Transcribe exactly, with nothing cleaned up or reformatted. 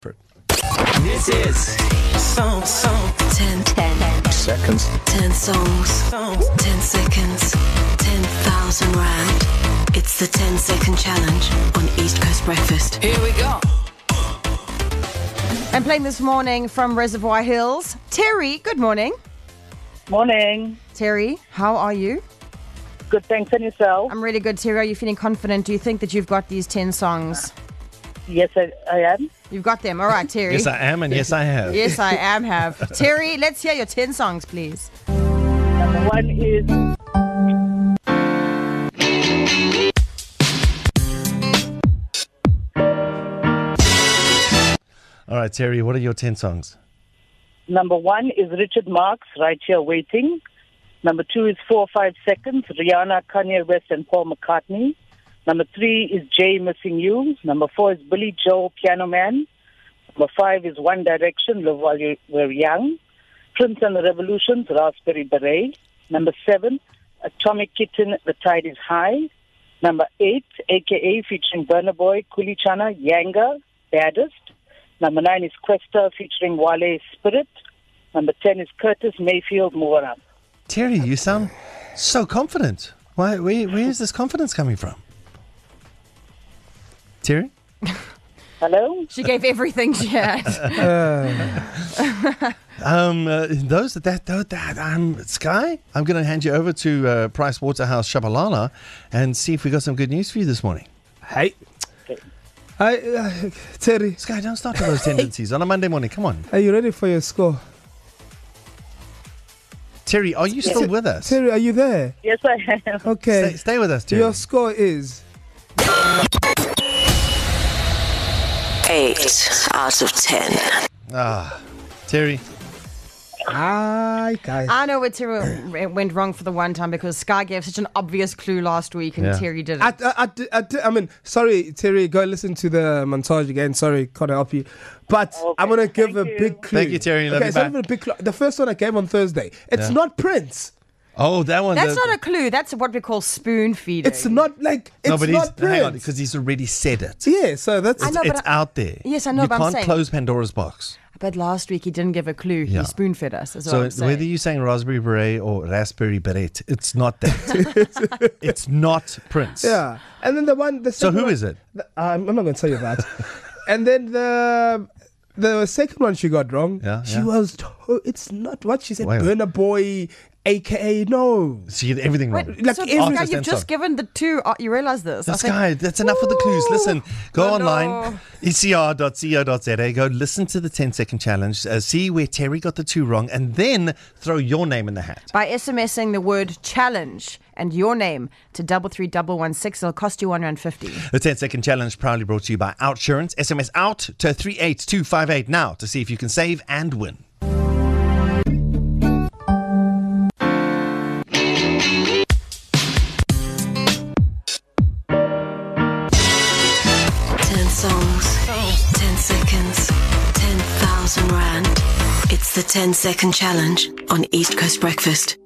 This is song, song. ten, ten seconds. ten songs. Songs. ten seconds. ten thousand rand. It's the ten second challenge on East Coast Breakfast. Here we go. I'm playing this morning from Reservoir Hills. Terry, good morning. Morning. Terry, how are you? Good, thanks. And yourself? I'm really good, Terry. Are you feeling confident? Do you think that you've got these ten songs? Yes, I, I am. You've got them. All right, Terry. Yes, I am, and yes, I have. Yes, I am have. Terry, let's hear your ten songs, please. Number one is All right, Terry, what are your ten songs? number one is Richard Marx, Right Here Waiting. Number two is Four or Five Seconds, Rihanna, Kanye West, and Paul McCartney. Number three is Jay, Missing You. Number four is Billy Joel, Piano Man. Number five is One Direction, Live While You Were Young. Prince and the Revolutions, Raspberry Beret. Number seven, Atomic Kitten, The Tide is High. Number eight, A K A featuring Burna Boy, Kulichana, Yanga, Baddest. Number nine is Questa featuring Wale, Spirit. Number ten is Curtis Mayfield, Move Up. Terry, you sound so confident. Why? Where, where is this confidence coming from? Terry? Hello? She gave everything she had. Um, uh, those that that that um, Sky, I'm going to hand you over to uh, Price Waterhouse Shabalala and see if we got some good news for you this morning. Hey. Hi, uh, Terry. Sky, don't start with those tendencies on a Monday morning. Come on, Are you ready for your score? Terry, are you still with us? Terry, are you there? Yes, I am. Okay. Stay, stay with us, Terry. Your score is Eight out of ten. Ah, Terry. Hi, guys. I know where Terry went wrong for the one time because Sky gave such an obvious clue last week and Yeah. Terry didn't. I, I, I, I, I mean, sorry, Terry, go listen to the montage again. Sorry, can't help you. But Okay, I'm going to give a thank you. big clue. Thank you, Terry. Love Okay, you it's not back. even a big clue. The first one I gave on Thursday. It's Yeah. not Prince. Oh, that one. That's the, not a clue. That's what we call spoon feeding. It's not like, it's no, but not he's, Prince. hang on, because he's already said it. Yeah, so that's... I know, It's but I- out there. Yes, I know, You but I'm can't saying- close Pandora's box. But last week he didn't give a clue. Yeah. He spoon fed us. Is what So I'm saying. whether you're saying raspberry beret or raspberry beret, it's not that. It's not Prince. Yeah. And then the one... The So second who one- is it? The, I'm, I'm not going to tell you that. And then the the second one she got wrong. Yeah, she yeah. was... To- it's not what she said. Wait. Burna Boy, A K A No. So you get everything wrong. Wait, Like so every- Sky, Artist you've and just song. given the two. Uh, you realize this? I That's think- guy. That's enough of the clues. Listen, go Oh, no. online, e c r dot co dot z a. Go listen to the ten second challenge. Uh, see where Terry got the two wrong, and then throw your name in the hat. By SMSing the word challenge and your name to double three double one six, it'll cost you one rand fifty. The ten second challenge proudly brought to you by Outsurance. S M S out to three eight two five eight now to see if you can save and win. Ten songs. Ten seconds. Ten thousand rand. It's the ten second challenge on East Coast Breakfast.